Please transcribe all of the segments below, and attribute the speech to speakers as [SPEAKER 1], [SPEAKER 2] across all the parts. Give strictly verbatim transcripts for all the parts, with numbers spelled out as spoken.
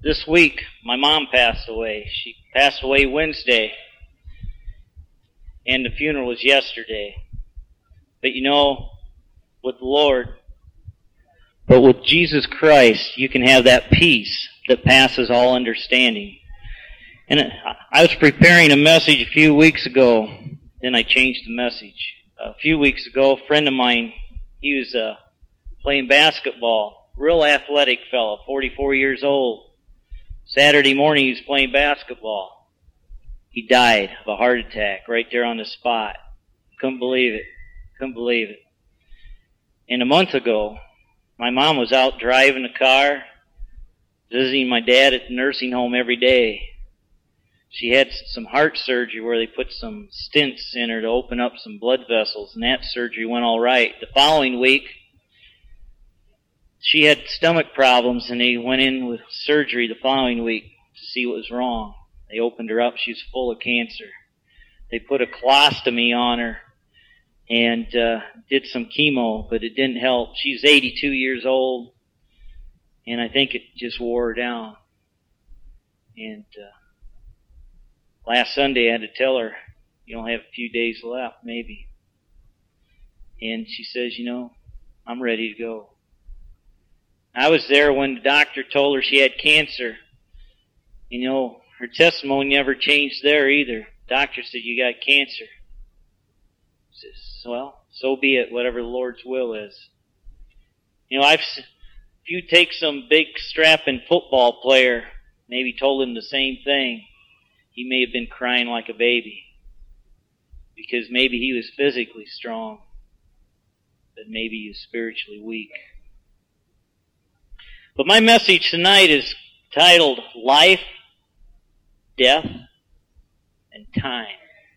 [SPEAKER 1] This week, my mom passed away. She passed away Wednesday, and the funeral was yesterday. But you know, with the Lord, but with Jesus Christ, you can have that peace that passes all understanding. And I was preparing a message a few weeks ago, then I changed the message. A few weeks ago, a friend of mine, he was uh, playing basketball, real athletic fellow, forty-four years old. Saturday morning, he was playing basketball. He died of a heart attack right there on the spot. Couldn't believe it. Couldn't believe it. And a month ago, my mom was out driving the car, visiting my dad at the nursing home every day. She had some heart surgery where they put some stents in her to open up some blood vessels, and that surgery went all right. The following week, she had stomach problems, and they went in with surgery the following week to see what was wrong. They opened her up. She was full of cancer. They put a colostomy on her and uh, did some chemo, but it didn't help. She's eighty-two years old, and I think it just wore her down. And uh, last Sunday I had to tell her, you only have a few days left, maybe. And she says, you know, I'm ready to go. I was there when the doctor told her she had cancer. You know, her testimony never changed there either. The doctor said, you got cancer. She says, well, so be it, whatever the Lord's will is. You know, I've, if you take some big strapping football player, maybe told him the same thing, he may have been crying like a baby. Because maybe he was physically strong, but maybe he was spiritually weak. But my message tonight is titled Life, Death, and Time.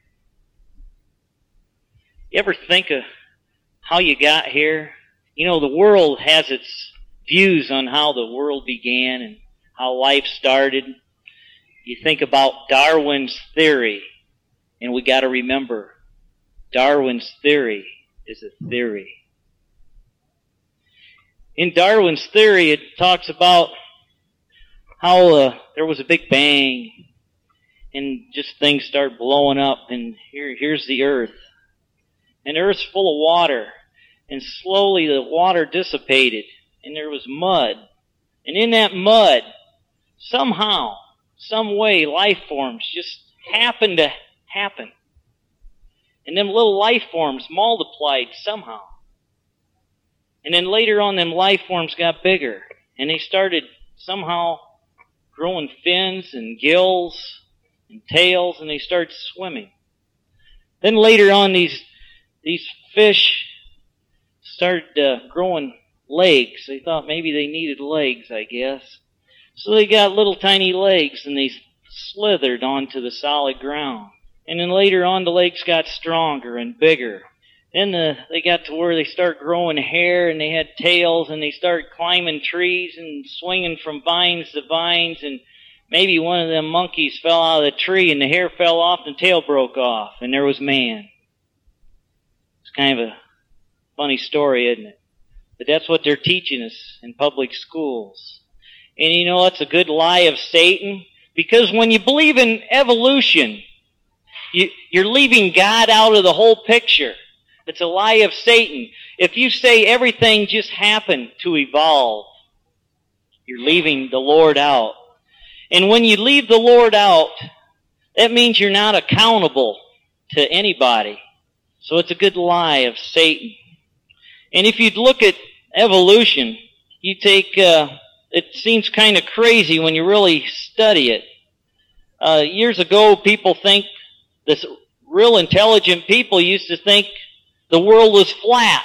[SPEAKER 1] You ever think of how you got here? You know, the world has its views on how the world began and how life started. You think about Darwin's theory, and we got to remember, Darwin's theory is a theory. In Darwin's theory, it talks about how uh, there was a big bang, and just things start blowing up, and here, here's the earth. And the earth's full of water, and slowly the water dissipated, and there was mud. And in that mud, somehow, some way, life forms just happened to happen. And them little life forms multiplied somehow. And then later on, them life forms got bigger, and they started somehow growing fins and gills and tails, and they started swimming. Then later on, these these fish started uh, growing legs. They thought maybe they needed legs, I guess. So they got little tiny legs, and they slithered onto the solid ground. And then later on, the legs got stronger and bigger. Then the, they got to where they start growing hair, and they had tails, and they started climbing trees and swinging from vines to vines, and maybe one of them monkeys fell out of the tree, and the hair fell off, and the tail broke off, and there was man. It's kind of a funny story, isn't it? But that's what they're teaching us in public schools. And you know, that's a good lie of Satan, because when you believe in evolution, you, you're leaving God out of the whole picture. It's a lie of Satan. If you say everything just happened to evolve, you're leaving the Lord out. And when you leave the Lord out, that means you're not accountable to anybody. So it's a good lie of Satan. And if you look at evolution, you take, uh, it seems kind of crazy when you really study it. Uh, years ago, people think, this real intelligent people used to think the world was flat.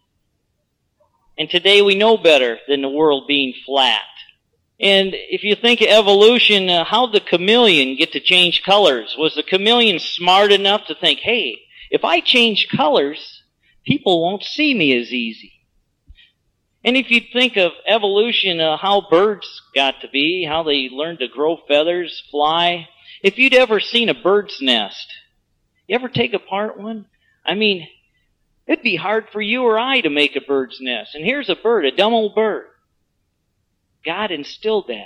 [SPEAKER 1] And today we know better than the world being flat. And if you think of evolution, uh, how did the chameleon get to change colors? Was the chameleon smart enough to think, hey, if I change colors, people won't see me as easy? And if you think of evolution, uh, how birds got to be, how they learned to grow feathers, fly. If you'd ever seen a bird's nest, you ever take apart one? I mean, it'd be hard for you or I to make a bird's nest. And here's a bird, a dumb old bird. God instilled that.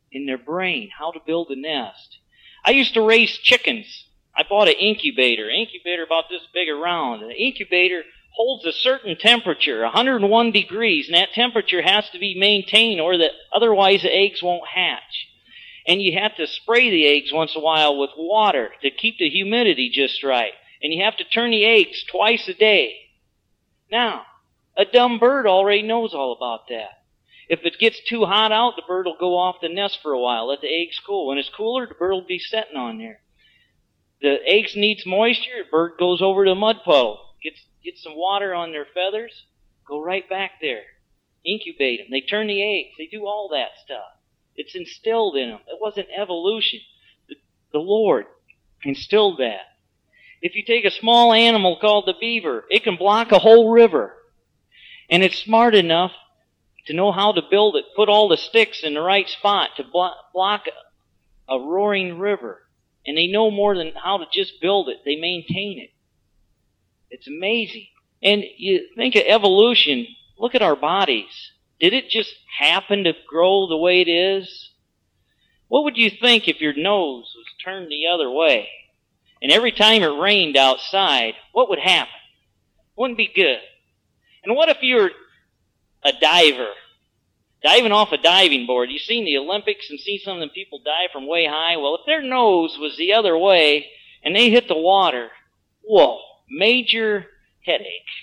[SPEAKER 1] in their brain how to build a nest. I used to raise chickens. I bought an incubator, an incubator about this big around. The incubator holds a certain temperature, one hundred one degrees, and that temperature has to be maintained or that otherwise the eggs won't hatch. And you have to spray the eggs once in a while with water to keep the humidity just right. And you have to turn the eggs twice a day. Now, a dumb bird already knows all about that. If it gets too hot out, the bird will go off the nest for a while, let the eggs cool. When it's cooler, the bird will be sitting on there. The eggs needs moisture, the bird goes over to a mud puddle, gets, gets some water on their feathers, go right back there. Incubate them. They turn the eggs. They do all that stuff. It's instilled in them. It wasn't evolution. The, the Lord instilled that. If you take a small animal called the beaver, it can block a whole river. And it's smart enough to know how to build it, put all the sticks in the right spot to block, block a, a roaring river. And they know more than how to just build it. They maintain it. It's amazing. And you think of evolution, look at our bodies. Did it just happen to grow the way it is? What would you think if your nose was turned the other way? And every time it rained outside, what would happen? Wouldn't be good. And what if you were a diver, diving off a diving board? You've seen the Olympics and seen some of them people dive from way high. Well, if their nose was the other way and they hit the water, whoa, major headache.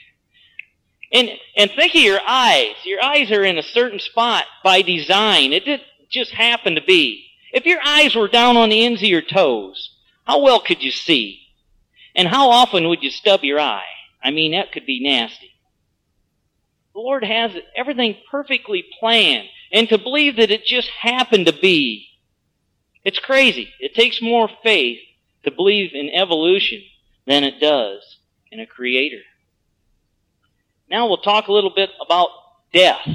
[SPEAKER 1] And and think of your eyes. Your eyes are in a certain spot by design. It didn't just happen to be. If your eyes were down on the ends of your toes, how well could you see? And how often would you stub your eye? I mean, that could be nasty. The Lord has everything perfectly planned. And to believe that it just happened to be, it's crazy. It takes more faith to believe in evolution than it does in a creator. Now we'll talk a little bit about death.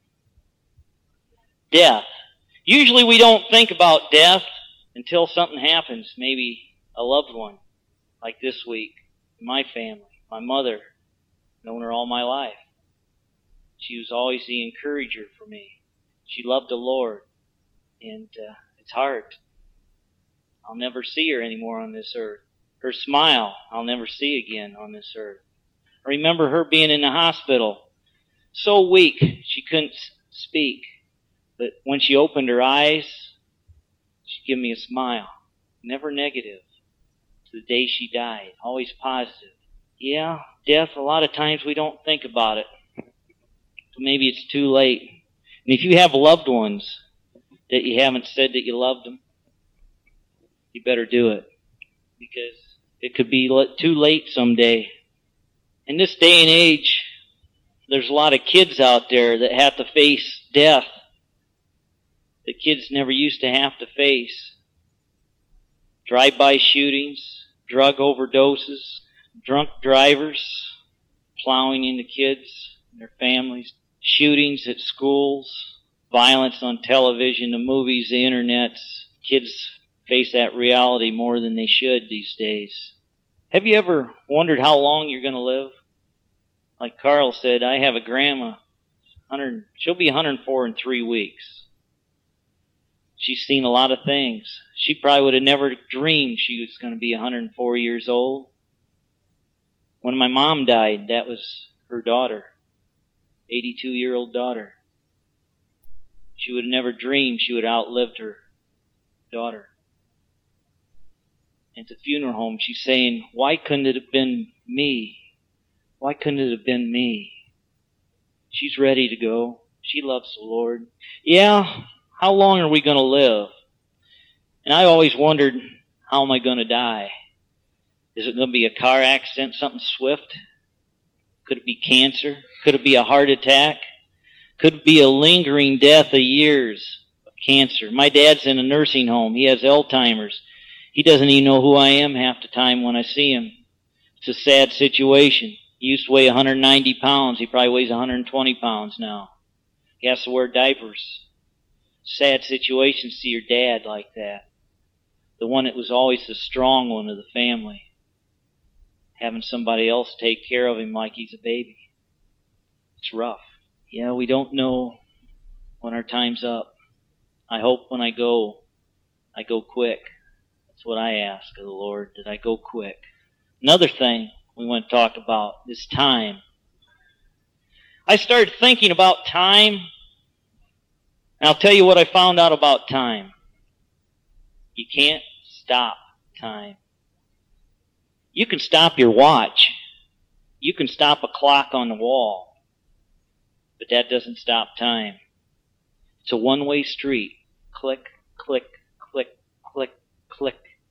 [SPEAKER 1] Death. Usually we don't think about death until something happens, maybe a loved one, like this week, my family, my mother, known her all my life. She was always the encourager for me. She loved the Lord, and uh, it's hard. I'll never see her anymore on this earth. Her smile, I'll never see again on this earth. I remember her being in the hospital, so weak she couldn't speak. But when she opened her eyes, she'd give me a smile. Never negative. To the day she died. Always positive. Yeah, death, a lot of times we don't think about it. So maybe it's too late. And if you have loved ones that you haven't said that you loved them, you better do it. Because it could be too late someday. In this day and age, there's a lot of kids out there that have to face death that kids never used to have to face. Drive-by shootings, drug overdoses, drunk drivers, plowing into kids and their families, shootings at schools, violence on television, the movies, the internet. Kids face that reality more than they should these days. Have you ever wondered how long you're going to live? Like Carl said, I have a grandma. one hundred, she'll be one hundred four in three weeks. She's seen a lot of things. She probably would have never dreamed she was going to be one hundred four years old. When my mom died, that was her daughter, eighty-two-year-old daughter. She would have never dreamed she would have outlived her daughter. At the funeral home, she's saying, why couldn't it have been me? Why couldn't it have been me? She's ready to go. She loves the Lord. Yeah, how long are we going to live? And I always wondered, how am I going to die? Is it going to be a car accident, something swift? Could it be cancer? Could it be a heart attack? Could it be a lingering death of years of cancer? My dad's in a nursing home. He has Alzheimer's. He doesn't even know who I am half the time when I see him. It's a sad situation. He used to weigh one hundred ninety pounds. He probably weighs one hundred twenty pounds now. He has to wear diapers. Sad situation to see your dad like that. The one that was always the strong one of the family. Having somebody else take care of him like he's a baby. It's rough. Yeah, we don't know when our time's up. I hope when I go, I go quick. That's what I ask of the Lord, that I go quick. Another thing we want to talk about is time. I started thinking about time, and I'll tell you what I found out about time. You can't stop time. You can stop your watch. You can stop a clock on the wall. But that doesn't stop time. It's a one-way street. Click, click, click, click, click.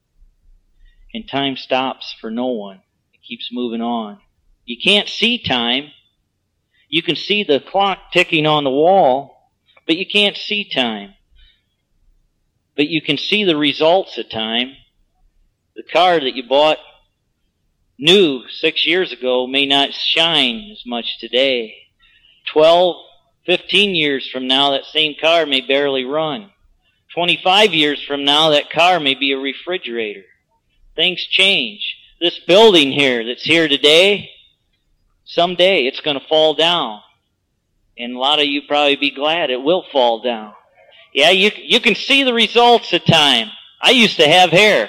[SPEAKER 1] And time stops for no one. It keeps moving on. You can't see time. You can see the clock ticking on the wall, but you can't see time. But you can see the results of time. The car that you bought new six years ago may not shine as much today. Twelve, fifteen years from now, that same car may barely run. Twenty-five years from now, that car may be a refrigerator. Things change. This building here that's here today, someday it's going to fall down. And a lot of you probably be glad it will fall down. Yeah, you, you can see the results of time. I used to have hair.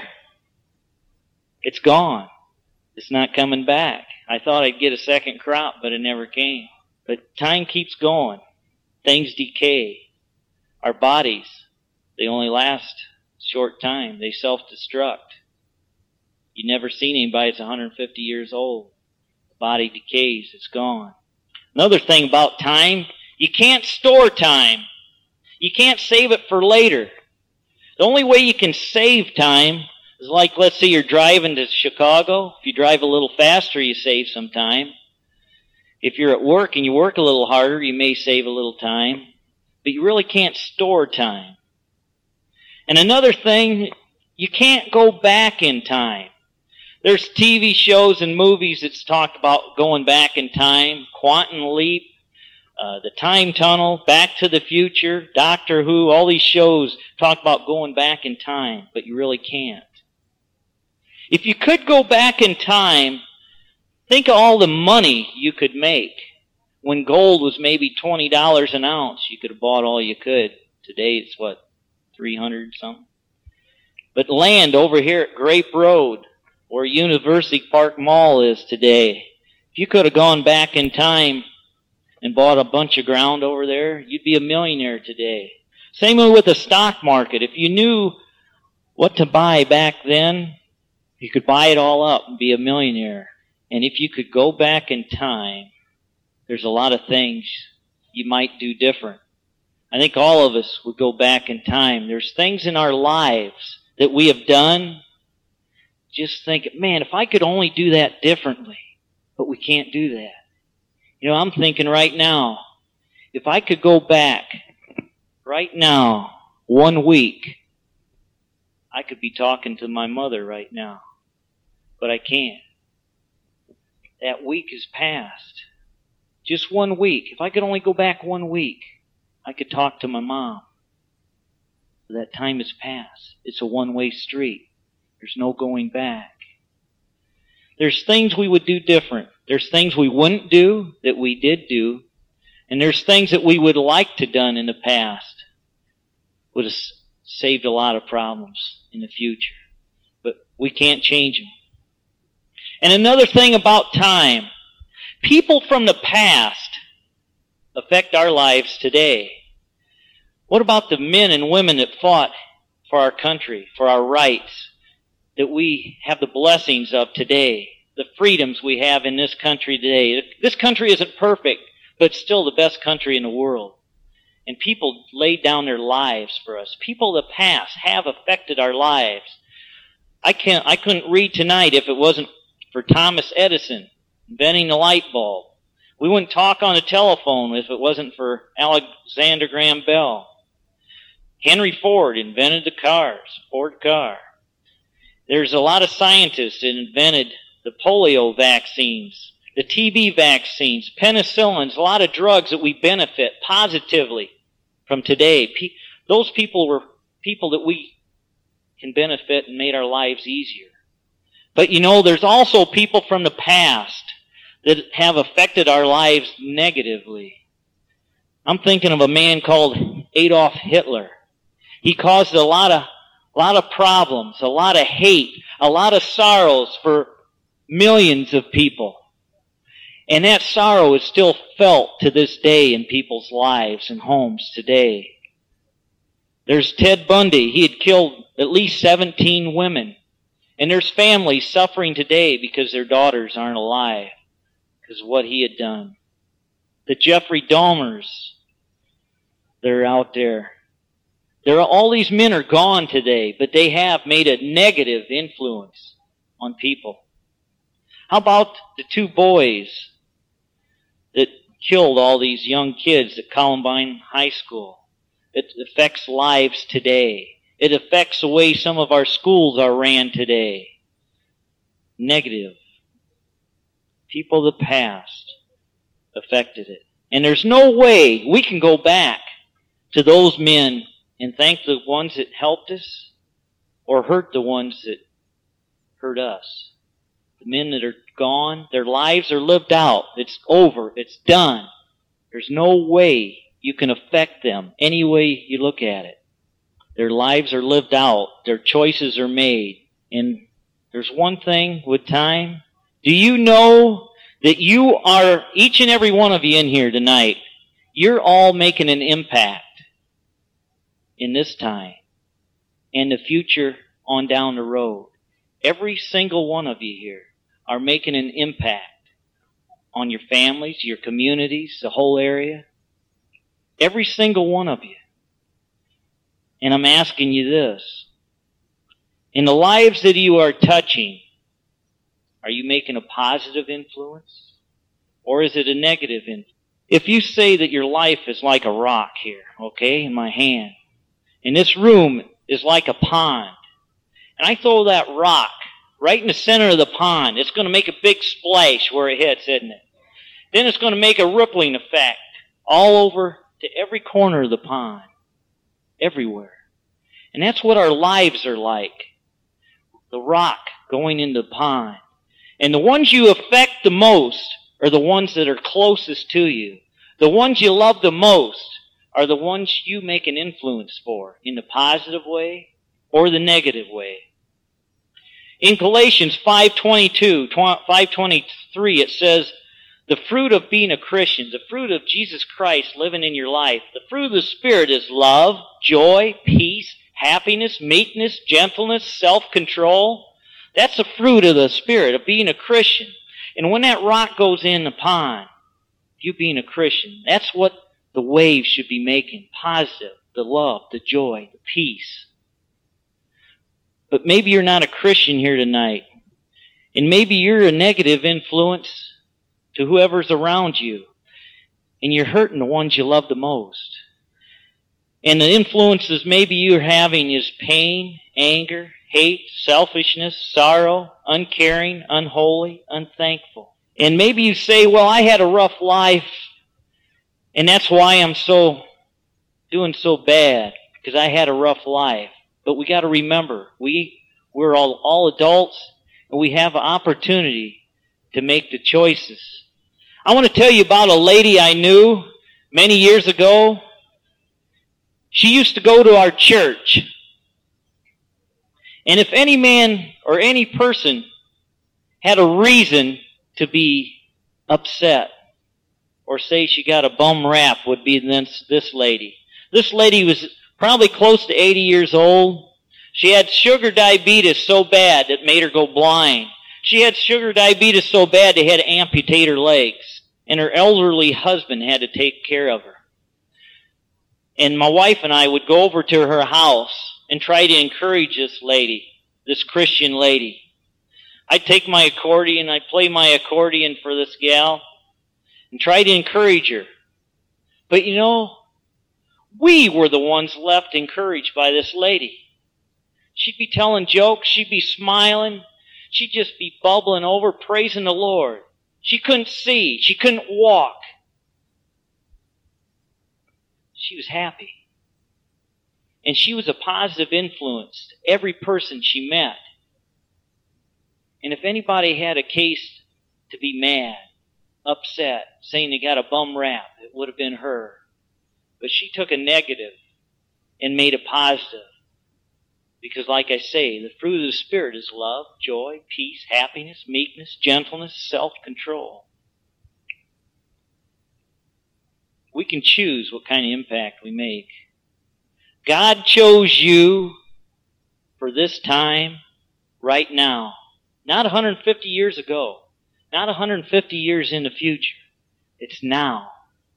[SPEAKER 1] It's gone. It's not coming back. I thought I'd get a second crop, but it never came. But time keeps going. Things decay. Our bodies, they only last a short time. They self-destruct. You've never seen anybody that's one hundred fifty years old. The body decays. It's gone. Another thing about time, you can't store time. You can't save it for later. The only way you can save time is like, let's say you're driving to Chicago. If you drive a little faster, you save some time. If you're at work and you work a little harder, you may save a little time. But you really can't store time. And another thing, you can't go back in time. There's T V shows and movies that's talked about going back in time. Quantum Leap, uh, The Time Tunnel, Back to the Future, Doctor Who. All these shows talk about going back in time, but you really can't. If you could go back in time, think of all the money you could make. When gold was maybe twenty dollars an ounce, you could have bought all you could. Today it's what, three hundred something? But land over here at Grape Road, where University Park Mall is today, if you could have gone back in time and bought a bunch of ground over there, you'd be a millionaire today. Same way with the stock market. If you knew what to buy back then, you could buy it all up and be a millionaire. And if you could go back in time, there's a lot of things you might do different. I think all of us would go back in time. There's things in our lives that we have done. Just think, man, if I could only do that differently. But we can't do that. You know, I'm thinking right now, if I could go back right now, one week, I could be talking to my mother right now. But I can't. That week is past. Just one week. If I could only go back one week, I could talk to my mom. That time has passed. It's a one-way street. There's no going back. There's things we would do different. There's things we wouldn't do that we did do. And there's things that we would like to done in the past. Would have saved a lot of problems in the future. But we can't change them. And another thing about time. People from the past affect our lives today. What about the men and women that fought for our country, for our rights, that we have the blessings of today, the freedoms we have in this country today? This country isn't perfect, but it's still the best country in the world. And people laid down their lives for us. People of the past have affected our lives. I can't, I couldn't read tonight if it wasn't for Thomas Edison inventing the light bulb. We wouldn't talk on the telephone if it wasn't for Alexander Graham Bell. Henry Ford invented the cars, Ford car. There's a lot of scientists that invented the polio vaccines, the T B vaccines, penicillins, a lot of drugs that we benefit positively from today. Those people were people that we can benefit and made our lives easier. But you know, there's also people from the past that have affected our lives negatively. I'm thinking of a man called Adolf Hitler. He caused a lot of, a lot of problems, a lot of hate, a lot of sorrows for millions of people. And that sorrow is still felt to this day in people's lives and homes today. There's Ted Bundy. He had killed at least seventeen women. And there's families suffering today because their daughters aren't alive because of what he had done. The Jeffrey Dahmers, they're out there. There are, all these men are gone today, but they have made a negative influence on people. How about the two boys that killed all these young kids at Columbine High School? It affects lives today. It affects the way some of our schools are ran today. Negative. People of the past affected it. And there's no way we can go back to those men and thank the ones that helped us or hurt the ones that hurt us. The men that are gone, their lives are lived out. It's over. It's done. There's no way you can affect them any way you look at it. Their lives are lived out. Their choices are made. And there's one thing with time. Do you know that you are, each and every one of you in here tonight, you're all making an impact in this time and the future on down the road. Every single one of you here are making an impact on your families, your communities, the whole area. Every single one of you. And I'm asking you this. In the lives that you are touching, are you making a positive influence? Or is it a negative influence? If you say that your life is like a rock here, okay, in my hand, and this room is like a pond, and I throw that rock right in the center of the pond, it's going to make a big splash where it hits, isn't it? Then it's going to make a rippling effect all over to every corner of the pond, everywhere. And that's what our lives are like. The rock going into the pond. And the ones you affect the most are the ones that are closest to you. The ones you love the most are the ones you make an influence for in the positive way or the negative way. In Galatians five twenty-two, five twenty-three, it says, the fruit of being a Christian, the fruit of Jesus Christ living in your life, the fruit of the Spirit is love, joy, peace, happiness, meekness, gentleness, self-control. That's the fruit of the Spirit, of being a Christian. And when that rock goes in the pond, you being a Christian, that's what the waves should be making. Positive, the love, the joy, the peace. But maybe you're not a Christian here tonight. And maybe you're a negative influence to whoever's around you. And you're hurting the ones you love the most. And the influences maybe you're having is pain, anger, hate, selfishness, sorrow, uncaring, unholy, unthankful. And maybe you say, well, I had a rough life, and that's why I'm so doing so bad, because I had a rough life. But we got to remember, we, we're all, all adults, and we have an opportunity to make the choices. I want to tell you about a lady I knew many years ago. She used to go to our church. And if any man or any person had a reason to be upset or say she got a bum rap, would be this, this lady. This lady was probably close to eighty years old. She had sugar diabetes so bad that made her go blind. She had sugar diabetes so bad they had to amputate her legs. And her elderly husband had to take care of her. And my wife and I would go over to her house and try to encourage this lady, this Christian lady. I'd take my accordion, I'd play my accordion for this gal and try to encourage her. But you know, we were the ones left encouraged by this lady. She'd be telling jokes, she'd be smiling, she'd just be bubbling over, praising the Lord. She couldn't see, she couldn't walk. She was happy. And she was a positive influence to every person she met. And if anybody had a case to be mad, upset, saying they got a bum rap, it would have been her. But she took a negative and made it positive. Because like I say, the fruit of the Spirit is love, joy, peace, happiness, meekness, gentleness, self-control. We can choose what kind of impact we make. God chose you for this time, right now. Not one hundred fifty years ago. Not one hundred fifty years in the future. It's now.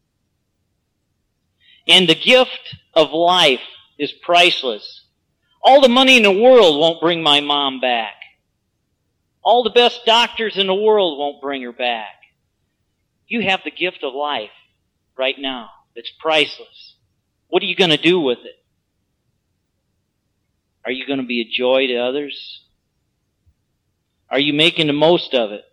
[SPEAKER 1] And the gift of life is priceless. All the money in the world won't bring my mom back. All the best doctors in the world won't bring her back. You have the gift of life right now. It's priceless. What are you going to do with it? Are you going to be a joy to others? Are you making the most of it?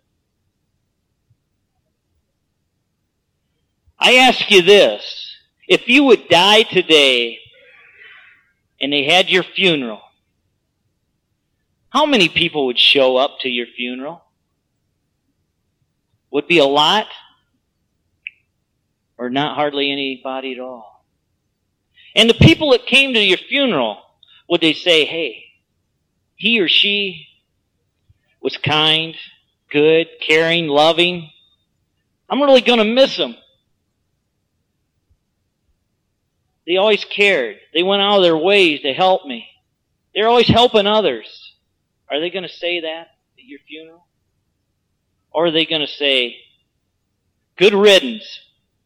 [SPEAKER 1] I ask you this. If you would die today and they had your funeral, how many people would show up to your funeral? Would be a lot? Or not hardly anybody at all? And the people that came to your funeral, would they say, hey, he or she was kind, good, caring, loving? I'm really going to miss them. They always cared. They went out of their ways to help me. They're always helping others. Are they going to say that at your funeral? Or are they going to say, good riddance?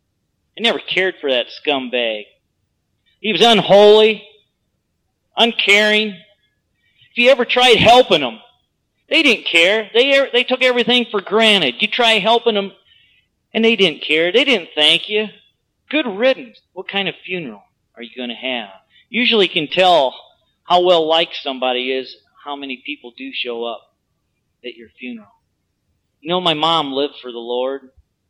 [SPEAKER 1] I never cared for that scumbag. He was unholy, uncaring. If you ever tried helping them, they didn't care. They, they took everything for granted. You try helping them, and they didn't care. They didn't thank you. Good riddance. What kind of funeral are you going to have? Usually can tell how well liked somebody is, how many people do show up at your funeral. You know, my mom lived for the Lord,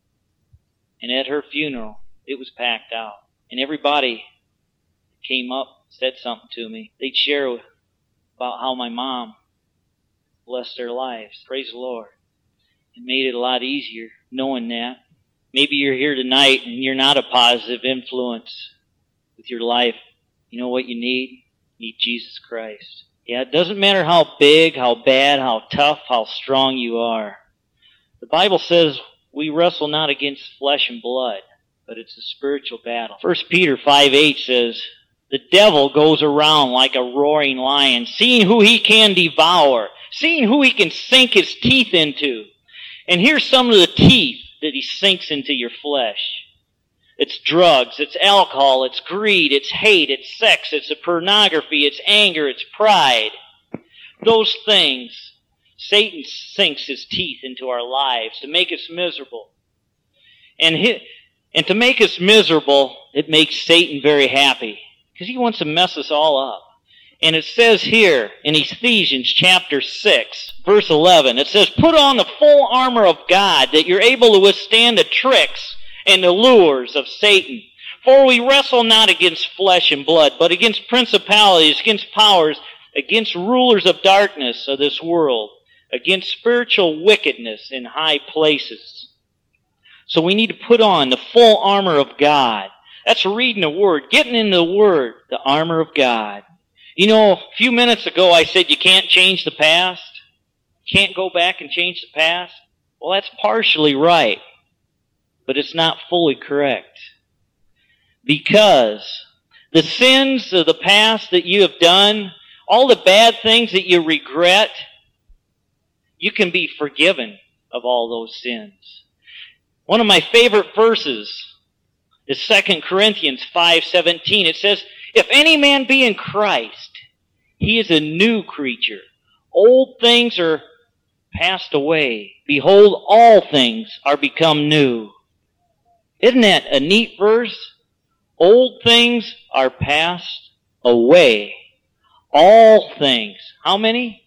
[SPEAKER 1] and at her funeral, it was packed out. And everybody came up, said something to me. They'd share about how my mom blessed their lives. Praise the Lord. It made it a lot easier knowing that. Maybe you're here tonight and you're not a positive influence with your life. You know what you need? You need Jesus Christ. Yeah, it doesn't matter how big, how bad, how tough, how strong you are. The Bible says we wrestle not against flesh and blood, but it's a spiritual battle. First Peter five eight says, the devil goes around like a roaring lion, seeing who he can devour, seeing who he can sink his teeth into. And here's some of the teeth that he sinks into your flesh. It's drugs, it's alcohol, it's greed, it's hate, it's sex, it's pornography, it's anger, it's pride. Those things, Satan sinks his teeth into our lives to make us miserable. And, he, and to make us miserable, it makes Satan very happy, because he wants to mess us all up. And it says here in Ephesians chapter six, verse eleven, it says, put on the full armor of God that you're able to withstand the tricks and the lures of Satan. For we wrestle not against flesh and blood, but against principalities, against powers, against rulers of darkness of this world, against spiritual wickedness in high places. So we need to put on the full armor of God. That's reading the Word, getting into the Word, the armor of God. You know, a few minutes ago I said you can't change the past. Can't go back and change the past. Well, that's partially right, but it's not fully correct. Because the sins of the past that you have done, all the bad things that you regret, you can be forgiven of all those sins. One of my favorite verses is Second Corinthians five seventeen. It says, if any man be in Christ, he is a new creature. Old things are passed away. Behold, all things are become new. Isn't that a neat verse? Old things are passed away. All things. How many?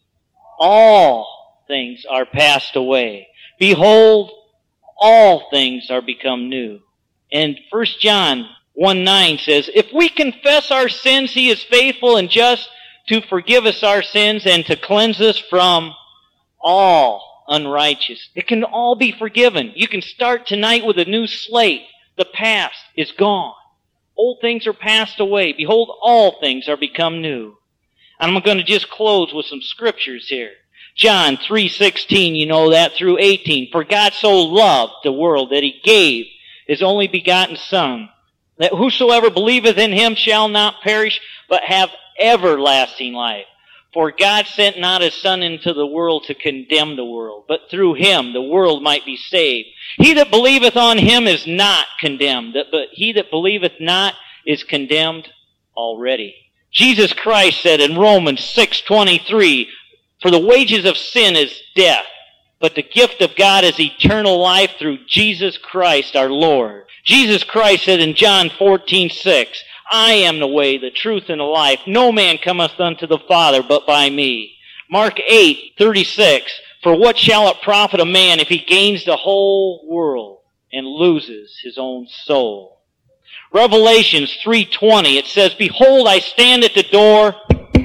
[SPEAKER 1] All things are passed away. Behold, all things are become new. And First John one nine says, if we confess our sins, he is faithful and just to forgive us our sins and to cleanse us from all unrighteousness. It can all be forgiven. You can start tonight with a new slate. The past is gone. Old things are passed away. Behold, all things are become new. And I'm going to just close with some scriptures here. John three sixteen, you know that, through eighteen. For God so loved the world that he gave his only begotten Son, that whosoever believeth in him shall not perish, but have everlasting life. For God sent not his Son into the world to condemn the world, but through him the world might be saved. He that believeth on him is not condemned, but he that believeth not is condemned already. Jesus Christ said in Romans six twenty-three, for the wages of sin is death, but the gift of God is eternal life through Jesus Christ our Lord. Jesus Christ said in John fourteen six, I am the way, the truth, and the life. No man cometh unto the Father but by me. Mark eight thirty-six, for what shall it profit a man if he gains the whole world and loses his own soul? Revelations three twenty, it says, behold, I stand at the door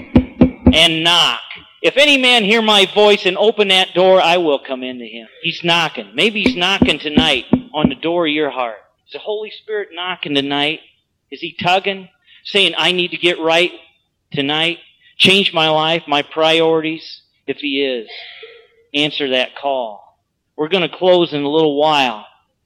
[SPEAKER 1] and knock. If any man hear my voice and open that door, I will come into him. He's knocking. Maybe he's knocking tonight on the door of your heart. Is the Holy Spirit knocking tonight? Is he tugging, saying, I need to get right tonight, change my life, my priorities? If he is, answer that call. We're going to close in a little while,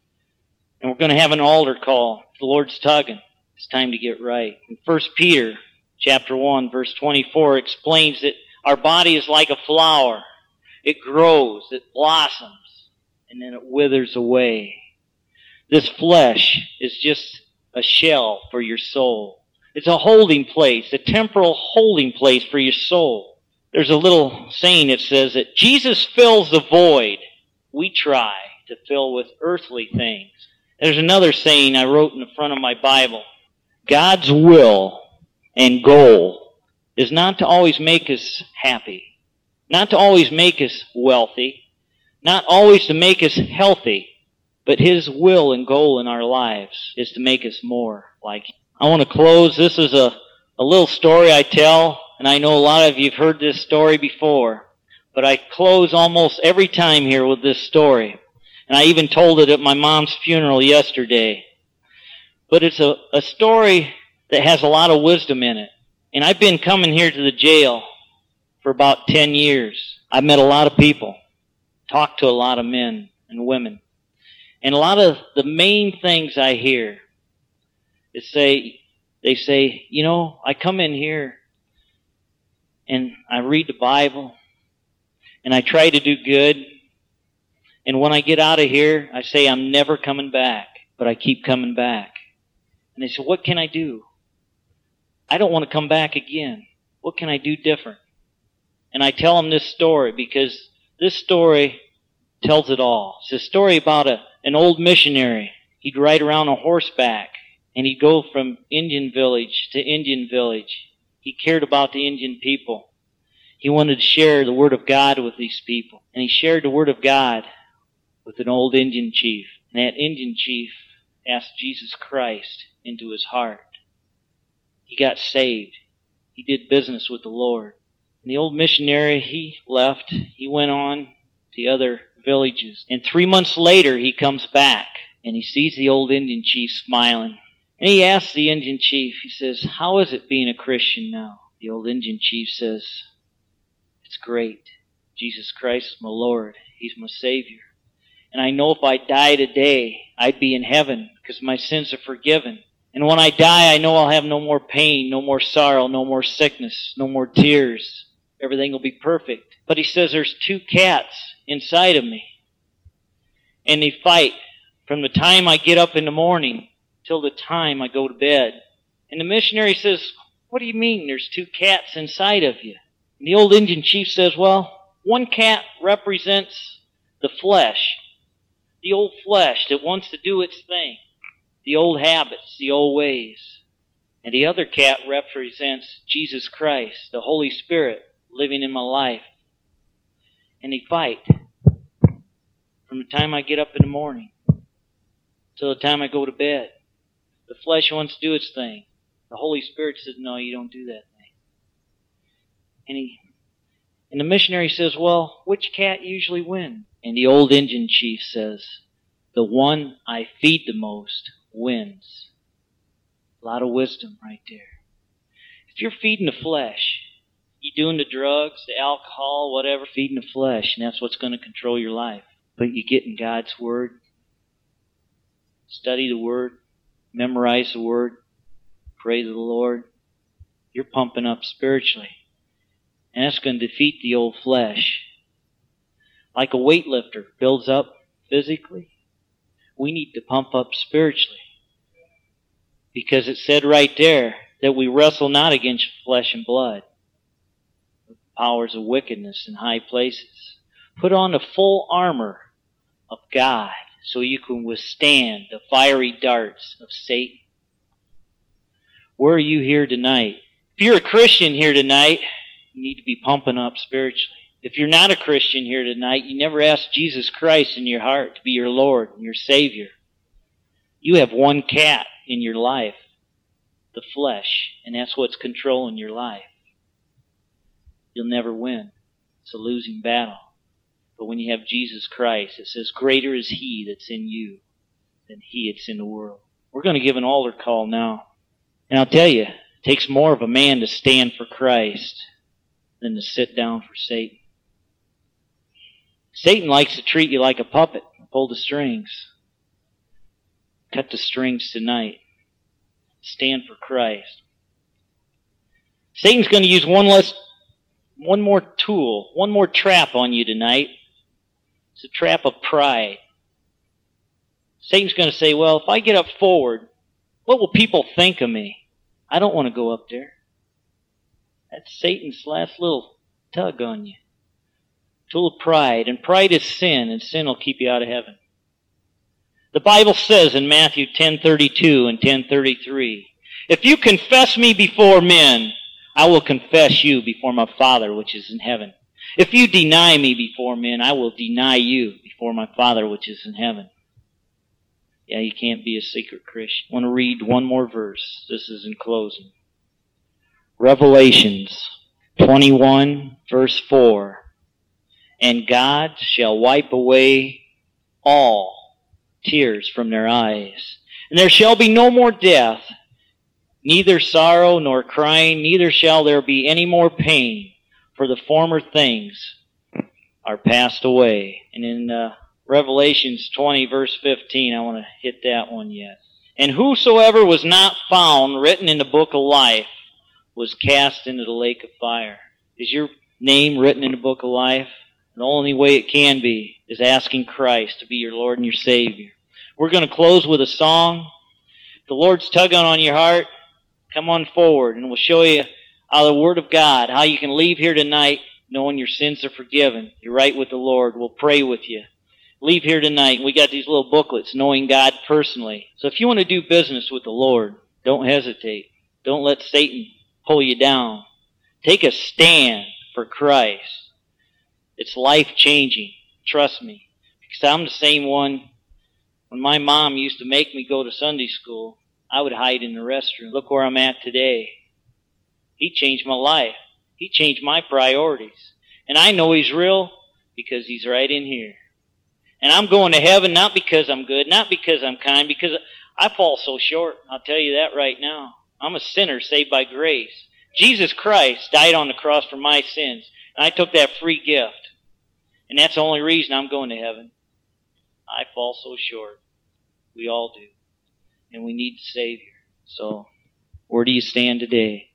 [SPEAKER 1] and we're going to have an altar call. The Lord's tugging. It's time to get right. In First Peter chapter one, verse twenty-four explains that our body is like a flower. It grows, it blossoms, and then it withers away. This flesh is just a shell for your soul. It's a holding place, a temporal holding place for your soul. There's a little saying that says that Jesus fills the void we try to fill with earthly things. There's another saying I wrote in the front of my Bible. God's will and goal is not to always make us happy, not to always make us wealthy, not always to make us healthy, but his will and goal in our lives is to make us more like him. I want to close. This is a, a little story I tell, and I know a lot of you have heard this story before, but I close almost every time here with this story. And I even told it at my mom's funeral yesterday. But it's a, a story that has a lot of wisdom in it. And I've been coming here to the jail for about ten years. I've met a lot of people, talked to a lot of men and women. And a lot of the main things I hear is say, they say, you know, I come in here and I read the Bible and I try to do good. And when I get out of here, I say I'm never coming back, but I keep coming back. And they say, what can I do? I don't want to come back again. What can I do different? And I tell them this story because this story tells it all. It's a story about a, an old missionary. He'd ride around on horseback and he'd go from Indian village to Indian village. He cared about the Indian people. He wanted to share the Word of God with these people. And he shared the Word of God with an old Indian chief. And that Indian chief asked Jesus Christ into his heart. He got saved. He did business with the Lord. And the old missionary, he left. He went on to other villages. And three months later, he comes back. And he sees the old Indian chief smiling. And he asks the Indian chief, he says, how is it being a Christian now? The old Indian chief says, it's great. Jesus Christ is my Lord. He's my Savior. And I know if I die today, I'd be in heaven because my sins are forgiven. And when I die, I know I'll have no more pain, no more sorrow, no more sickness, no more tears. Everything will be perfect. But he says there's two cats inside of me. And they fight from the time I get up in the morning till the time I go to bed. And the missionary says, what do you mean there's two cats inside of you? And the old Indian chief says, well, one cat represents the flesh, the old flesh that wants to do its thing. The old habits, the old ways. And the other cat represents Jesus Christ, the Holy Spirit, living in my life. And they fight from the time I get up in the morning till the time I go to bed. The flesh wants to do its thing. The Holy Spirit says, no, you don't do that thing. And he, and the missionary says, well, which cat usually wins? And the old Indian chief says, the one I feed the most wins. A lot of wisdom right there. If you're feeding the flesh, you doing the drugs, the alcohol, whatever, feeding the flesh, and that's what's going to control your life. But you get in God's Word, study the Word, memorize the Word, pray to the Lord, you're pumping up spiritually. And that's going to defeat the old flesh. Like a weightlifter builds up physically, we need to pump up spiritually. Because it said right there that we wrestle not against flesh and blood, but powers of wickedness in high places. Put on the full armor of God so you can withstand the fiery darts of Satan. Where are you here tonight? If you're a Christian here tonight, you need to be pumping up spiritually. If you're not a Christian here tonight, you never asked Jesus Christ in your heart to be your Lord and your Savior. You have one cat in your life, the flesh, and that's what's controlling your life. You'll never win. It's a losing battle. But when you have Jesus Christ, it says, greater is He that's in you than he that's in the world. We're going to give an altar call now. And I'll tell you, it takes more of a man to stand for Christ than to sit down for Satan. Satan likes to treat you like a puppet, pull the strings. Cut the strings tonight. Stand for Christ. Satan's going to use one less, one more tool, one more trap on you tonight. It's a trap of pride. Satan's going to say, well, if I get up forward, what will people think of me? I don't want to go up there. That's Satan's last little tug on you. Tool of pride. And pride is sin, and sin will keep you out of heaven. The Bible says in Matthew ten thirty-two and ten thirty-three, if you confess me before men, I will confess you before my Father which is in heaven. If you deny me before men, I will deny you before my Father which is in heaven. Yeah, you can't be a secret Christian. I want to read one more verse. This is in closing. Revelations twenty-one, verse four. And God shall wipe away all tears from their eyes. And there shall be no more death, neither sorrow nor crying, neither shall there be any more pain, for the former things are passed away. And in uh, Revelations twenty, verse fifteen, I want to hit that one yet. And whosoever was not found written in the book of life was cast into the lake of fire. Is your name written in the book of life? The only way it can be is asking Christ to be your Lord and your Savior. We're going to close with a song. If the Lord's tugging on your heart, come on forward and we'll show you how the Word of God, how you can leave here tonight knowing your sins are forgiven. You're right with the Lord. We'll pray with you. Leave here tonight. We got these little booklets, knowing God personally. So if you want to do business with the Lord, don't hesitate. Don't let Satan pull you down. Take a stand for Christ. It's life-changing. Trust me. Because I'm the same one. When my mom used to make me go to Sunday school, I would hide in the restroom. Look where I'm at today. He changed my life. He changed my priorities. And I know He's real because He's right in here. And I'm going to heaven not because I'm good, not because I'm kind, because I fall so short. I'll tell you that right now. I'm a sinner saved by grace. Jesus Christ died on the cross for my sins. And I took that free gift. And that's the only reason I'm going to heaven. I fall so short. We all do. And we need a Savior. So, where do you stand today?